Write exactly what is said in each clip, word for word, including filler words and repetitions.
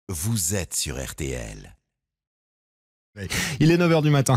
vous êtes sur R T L. Il est neuf heures du matin.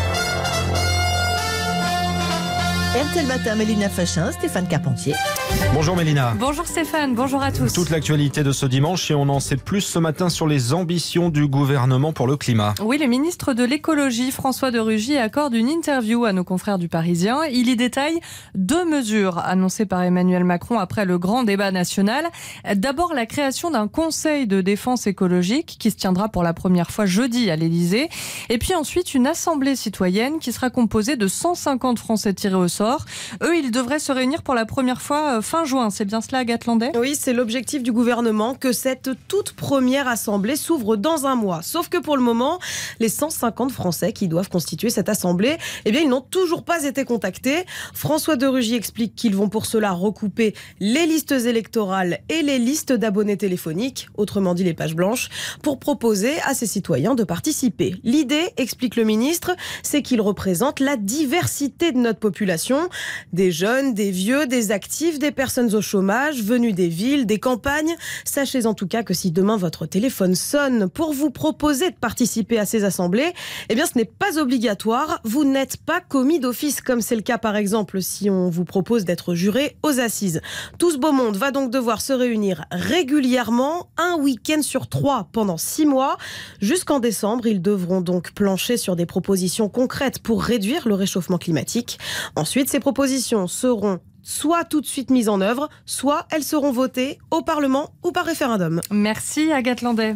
R T L Matin, Mélina Fachin, Stéphane Carpentier. Bonjour Mélina. Bonjour Stéphane, bonjour à tous. Toute l'actualité de ce dimanche et on en sait plus ce matin sur les ambitions du gouvernement pour le climat. Oui, le ministre de l'écologie, François de Rugy, accorde une interview à nos confrères du Parisien. Il y détaille deux mesures annoncées par Emmanuel Macron après le grand débat national. D'abord, la création d'un conseil de défense écologique qui se tiendra pour la première fois jeudi à l'Élysée. Et puis ensuite, une assemblée citoyenne qui sera composée de cent cinquante Français tirés au sort. Eux, ils devraient se réunir pour la première fois fin juin, c'est bien cela, Agathe Landais ? Oui, c'est l'objectif du gouvernement, que cette toute première assemblée s'ouvre dans un mois. Sauf que pour le moment, les cent cinquante Français qui doivent constituer cette assemblée, eh bien, ils n'ont toujours pas été contactés. François de Rugy explique qu'ils vont pour cela recouper les listes électorales et les listes d'abonnés téléphoniques, autrement dit les pages blanches, pour proposer à ces citoyens de participer. L'idée, explique le ministre, c'est qu'ils représentent la diversité de notre population, des jeunes, des vieux, des actifs, des personnes au chômage, venues des villes, des campagnes. Sachez en tout cas que si demain votre téléphone sonne pour vous proposer de participer à ces assemblées, eh bien ce n'est pas obligatoire. Vous n'êtes pas commis d'office, comme c'est le cas par exemple si on vous propose d'être juré aux assises. Tout ce beau monde va donc devoir se réunir régulièrement, un week-end sur trois pendant six mois. Jusqu'en décembre, ils devront donc plancher sur des propositions concrètes pour réduire le réchauffement climatique. Ensuite, ces propositions seront soit tout de suite mises en œuvre, soit elles seront votées au Parlement ou par référendum. Merci Agathe Landais.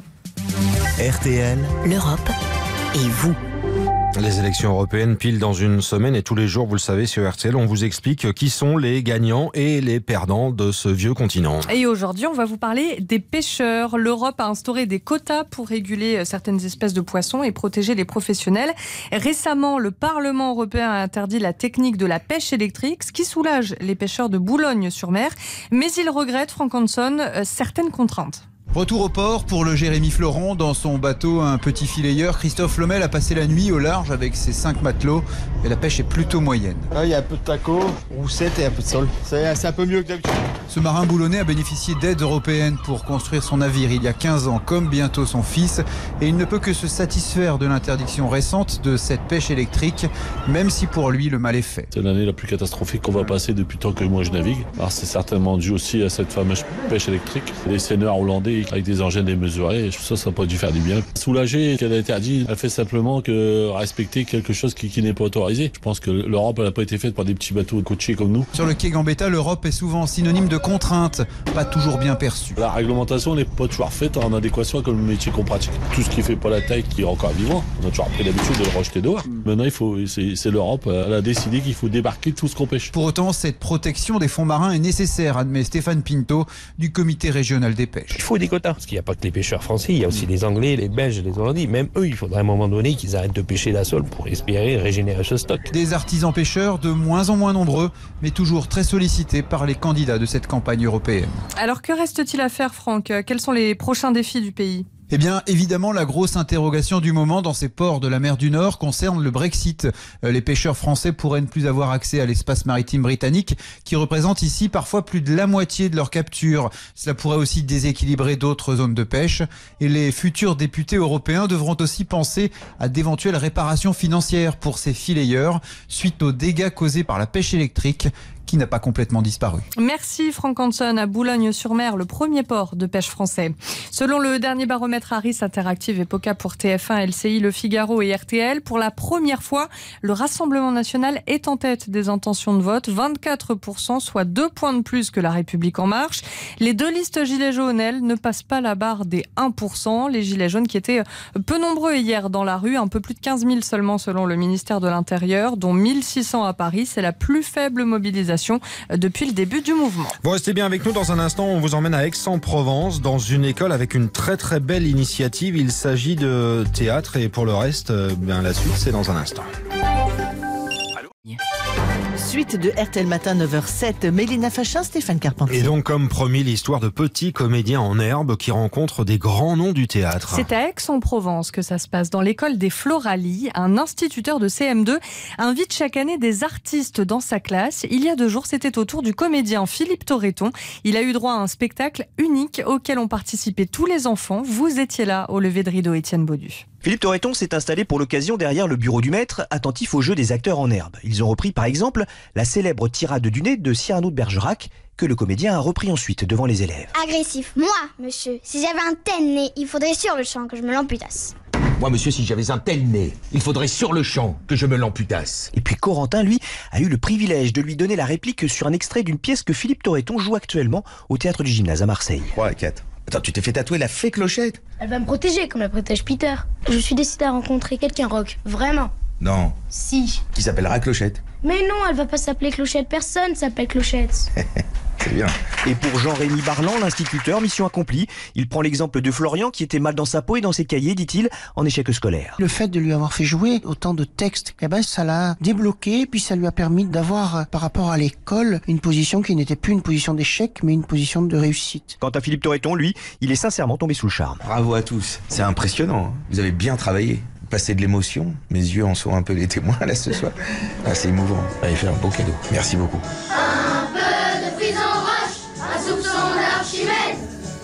R T L, L'Europe et vous. Les élections européennes pile dans une semaine et tous les jours, vous le savez, sur R T L, on vous explique qui sont les gagnants et les perdants de ce vieux continent. Et aujourd'hui, on va vous parler des pêcheurs. L'Europe a instauré des quotas pour réguler certaines espèces de poissons et protéger les professionnels. Récemment, le Parlement européen a interdit la technique de la pêche électrique, ce qui soulage les pêcheurs de Boulogne-sur-Mer. Mais il regrette, Franck Hanson, certaines contraintes. Retour au port pour le Jérémy Florent. Dans son bateau, un petit filayeur, Christophe Lomel a passé la nuit au large avec ses cinq matelots. Et la pêche est plutôt moyenne. Là, il y a un peu de taco, roussette et un peu de sol. C'est, c'est un peu mieux que d'habitude. Ce marin boulonnais a bénéficié d'aides européennes pour construire son navire il y a quinze ans, comme bientôt son fils. Et il ne peut que se satisfaire de l'interdiction récente de cette pêche électrique, même si pour lui, le mal est fait. C'est l'année la plus catastrophique qu'on va passer depuis tant que moi je navigue. Alors c'est certainement dû aussi à cette fameuse pêche électrique. Les seineurs hollandais avec des engins démesurés, ça, ça n'a pas dû faire du bien. Soulager qu'elle a interdit, elle fait simplement que respecter quelque chose qui, qui n'est pas autorisé. Je pense que l'Europe n'a pas été faite par des petits bateaux coachés comme nous. Sur le quai Gambetta, l'Europe est souvent synonyme de contrainte, pas toujours bien perçue. La réglementation n'est pas toujours faite en adéquation avec le métier qu'on pratique. Tout ce qui fait pas la taille qui est encore vivant, on a toujours pris l'habitude de le rejeter dehors. Maintenant, il faut, c'est, c'est l'Europe, elle a décidé qu'il faut débarquer tout ce qu'on pêche. Pour autant, cette protection des fonds marins est nécessaire, admet Stéphane Pinto du comité régional des pêches. Il faut des quotas, parce qu'il n'y a pas que les pêcheurs français, il y a aussi les Anglais, les Belges, les Hollandais. Même eux, il faudrait à un moment donné qu'ils arrêtent de pêcher la sole pour espérer régénérer ce stock. Des artisans pêcheurs de moins en moins nombreux, mais toujours très sollicités par les candidats de cette campagne européenne. Alors que reste-t-il à faire, Franck ? Quels sont les prochains défis du pays ? Eh bien, évidemment, la grosse interrogation du moment dans ces ports de la mer du Nord concerne le Brexit. Les pêcheurs français pourraient ne plus avoir accès à l'espace maritime britannique, qui représente ici parfois plus de la moitié de leur capture. Cela pourrait aussi déséquilibrer d'autres zones de pêche. Et les futurs députés européens devront aussi penser à d'éventuelles réparations financières pour ces filayeurs, suite aux dégâts causés par la pêche électrique, qui n'a pas complètement disparu. Merci Franck Hanson. À Boulogne-sur-Mer, le premier port de pêche français. Selon le dernier baromètre Harris Interactive et Poca pour T F un, L C I, Le Figaro et R T L, pour la première fois, le Rassemblement national est en tête des intentions de vote, vingt-quatre pour cent, soit deux points de plus que La République en marche. Les deux listes Gilets jaunes, elles, ne passent pas la barre des un pour cent. Les Gilets jaunes qui étaient peu nombreux hier dans la rue, un peu plus de quinze mille seulement selon le ministère de l'Intérieur, dont mille six cents à Paris. C'est la plus faible mobilisation depuis le début du mouvement. Vous restez bien avec nous. Dans un instant, on vous emmène à Aix-en-Provence, dans une école avec une très très belle initiative. Il s'agit de théâtre et pour le reste, bien la suite, c'est dans un instant. Suite de R T L Matin neuf heures sept. Mélina Fachin, Stéphane Carpentier. Et donc, comme promis, l'histoire de petits comédiens en herbe qui rencontrent des grands noms du théâtre. C'est à Aix-en-Provence que ça se passe, dans l'école des Floralies. Un instituteur de C M deux invite chaque année des artistes dans sa classe. Il y a deux jours, c'était au tour du comédien Philippe Torreton. Il a eu droit à un spectacle unique auquel ont participé tous les enfants. Vous étiez là au lever de rideau, Étienne Baudu. Philippe Torreton s'est installé pour l'occasion derrière le bureau du maître, attentif au jeu des acteurs en herbe. Ils ont repris par exemple la célèbre tirade du nez de Cyrano de Bergerac, que le comédien a repris ensuite devant les élèves. Agressif. Moi, monsieur, si j'avais un tel nez, il faudrait sur le champ que je me l'amputasse. Moi, monsieur, si j'avais un tel nez, il faudrait sur le champ que je me l'amputasse. Et puis Corentin, lui, a eu le privilège de lui donner la réplique sur un extrait d'une pièce que Philippe Torreton joue actuellement au Théâtre du Gymnase à Marseille. trois, quatre. Attends, tu t'es fait tatouer la fée Clochette? Elle va me protéger comme la protège Peter. Je suis décidée à rencontrer quelqu'un, Rock. Vraiment. Non. Si. Qui s'appellera Clochette. Mais non, elle va pas s'appeler Clochette. Personne s'appelle Clochette. C'est bien. Et pour Jean-Rémy Barlan, l'instituteur, mission accomplie. Il prend l'exemple de Florian qui était mal dans sa peau et dans ses cahiers, dit-il, en échec scolaire. Le fait de lui avoir fait jouer autant de textes, eh ben, ça l'a débloqué, puis ça lui a permis d'avoir, par rapport à l'école, une position qui n'était plus une position d'échec, mais une position de réussite. Quant à Philippe Torreton, lui, il est sincèrement tombé sous le charme. Bravo à tous. C'est impressionnant. Vous avez bien travaillé. Passer de l'émotion. Mes yeux en sont un peu les témoins là ce soir. Ah, c'est émouvant. Vous avez fait un beau cadeau. Merci beaucoup. Un peu de prison roche, un soupçon d'Archimède.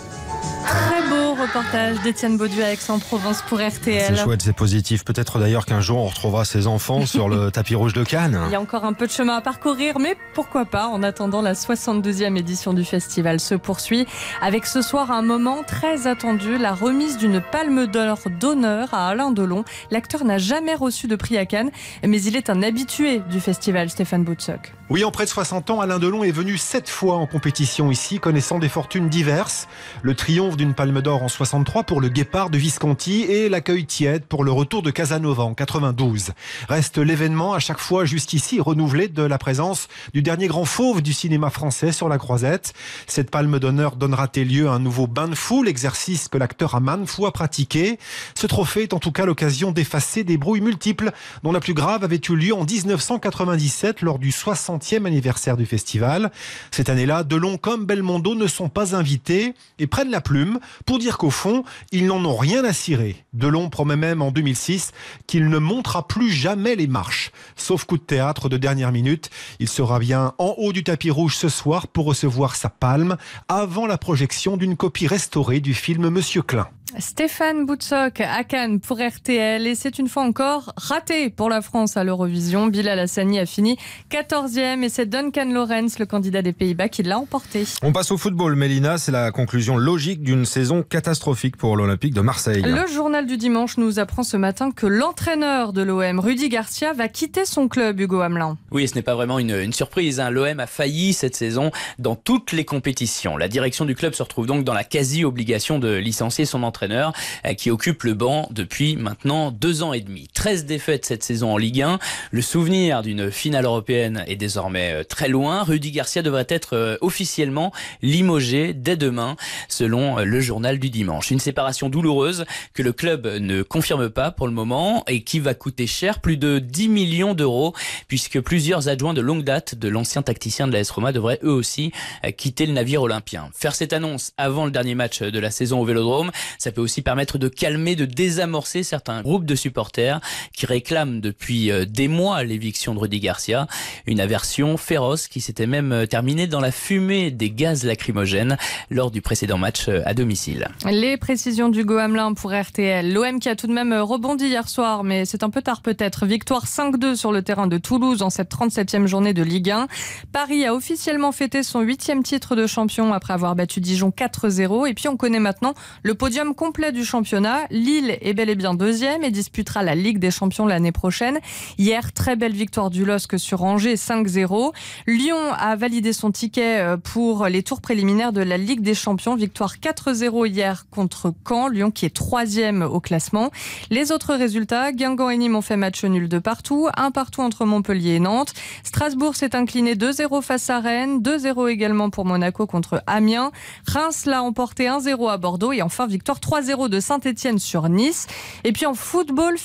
Très beau reportage d'Étienne Baudu à Aix-en-Provence pour R T L. C'est chouette, c'est positif. Peut-être d'ailleurs qu'un jour on retrouvera ces enfants sur le tapis rouge de Cannes. Il y a encore un peu de chemin à parcourir, mais pourquoi pas. En attendant, la soixante-deuxième édition du festival se poursuit avec ce soir un moment très attendu, la remise d'une palme d'or d'honneur à Alain Delon. L'acteur n'a jamais reçu de prix à Cannes, mais il est un habitué du festival, Stéphane Boutsock. Oui, en près de soixante ans, Alain Delon est venu sept fois en compétition ici, connaissant des fortunes diverses. Le triomphe d'une palme d'or en soixante-trois pour Le Guépard de Visconti et l'accueil tiède pour Le Retour de Casanova en quatre-vingt-douze. Reste l'événement à chaque fois jusqu'ici renouvelé de la présence du dernier grand fauve du cinéma français sur la Croisette. Cette palme d'honneur donnera-t-elle lieu à un nouveau bain de foule, exercice que l'acteur a maintes fois pratiqué. Ce trophée est en tout cas l'occasion d'effacer des brouilles multiples, dont la plus grave avait eu lieu en dix-neuf cent quatre-vingt-dix-sept lors du soixantième anniversaire du festival. Cette année-là, Delon comme Belmondo ne sont pas invités et prennent la plume pour dire qu'au fond, ils n'en ont rien à cirer. Delon promet même en deux mille six qu'il ne montera plus jamais les marches. Sauf coup de théâtre de dernière minute, il sera bien en haut du tapis rouge ce soir pour recevoir sa palme avant la projection d'une copie restaurée du film Monsieur Klein. Stéphane Boutsock à Cannes pour R T L et c'est une fois encore raté pour la France à l'Eurovision. Bilal Hassani a fini quatorzième et c'est Duncan Lawrence, le candidat des Pays-Bas, qui l'a emporté. On passe au football, Mélina, c'est la conclusion logique d'une saison catastrophique pour l'Olympique de Marseille. Le journal du dimanche nous apprend ce matin que l'entraîneur de l'O M, Rudy Garcia, va quitter son club, Hugo Hamelin. Oui, ce n'est pas vraiment une, une surprise, hein. L'O M a failli cette saison dans toutes les compétitions. La direction du club se retrouve donc dans la quasi-obligation de licencier son entraîneur. entraîneur qui occupe le banc depuis maintenant deux ans et demi. treize défaites cette saison en Ligue un. Le souvenir d'une finale européenne est désormais très loin. Rudy Garcia devrait être officiellement limogé dès demain, selon le journal du dimanche. Une séparation douloureuse que le club ne confirme pas pour le moment et qui va coûter cher, plus de dix millions d'euros, puisque plusieurs adjoints de longue date de l'ancien tacticien de l'A S Roma devraient eux aussi quitter le navire olympien. Faire cette annonce avant le dernier match de la saison au Vélodrome, ça peut aussi permettre de calmer, de désamorcer certains groupes de supporters qui réclament depuis des mois l'éviction de Rudy Garcia. Une aversion féroce qui s'était même terminée dans la fumée des gaz lacrymogènes lors du précédent match à domicile. Les précisions d'Hugo Hamelin pour R T L. L'O M qui a tout de même rebondi hier soir, mais c'est un peu tard peut-être. Victoire cinq deux sur le terrain de Toulouse en cette trente-septième journée de Ligue un. Paris a officiellement fêté son huitième titre de champion après avoir battu Dijon quatre zéro. Et puis on connaît maintenant le podium complet du championnat. Lille est bel et bien deuxième et disputera la Ligue des Champions l'année prochaine. Hier, très belle victoire du L O S C sur Angers cinq zéro. Lyon a validé son ticket pour les tours préliminaires de la Ligue des Champions. Victoire quatre zéro hier contre Caen. Lyon qui est troisième au classement. Les autres résultats, Guingamp et Nîmes ont fait match nul de partout. Un partout entre Montpellier et Nantes. Strasbourg s'est incliné deux zéro face à Rennes. deux zéro également pour Monaco contre Amiens. Reims l'a emporté un zéro à Bordeaux. Et enfin, victoire trois zéro de Saint-Etienne sur Nice. Et puis en football féminin,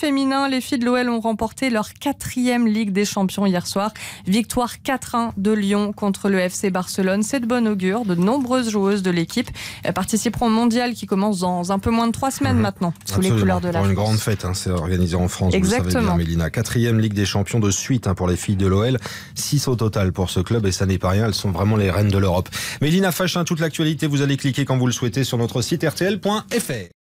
un, les filles de l'O L ont remporté leur quatrième Ligue des Champions hier soir. Victoire quatre un de Lyon contre le F C Barcelone. C'est de bon augure. De nombreuses joueuses de l'équipe participeront au mondial qui commence dans un peu moins de trois semaines mmh. maintenant, sous Absolument. les couleurs de la pour France. Une grande fête, hein, c'est organisé en France, Exactement. vous le savez bien, Mélina. Quatrième Ligue des Champions de suite hein, pour les filles de l'O L. Six au total pour ce club et ça n'est pas rien, elles sont vraiment les reines de l'Europe. Mélina Fachin, toute l'actualité, vous allez cliquer quand vous le souhaitez sur notre site R T L point F R.